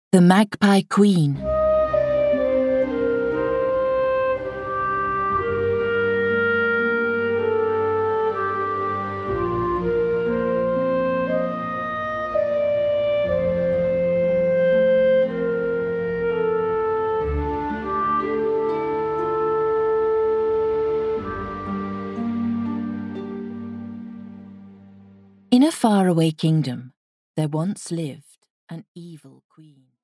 The Magpie Queen. In a faraway kingdom, there once lived an evil queen.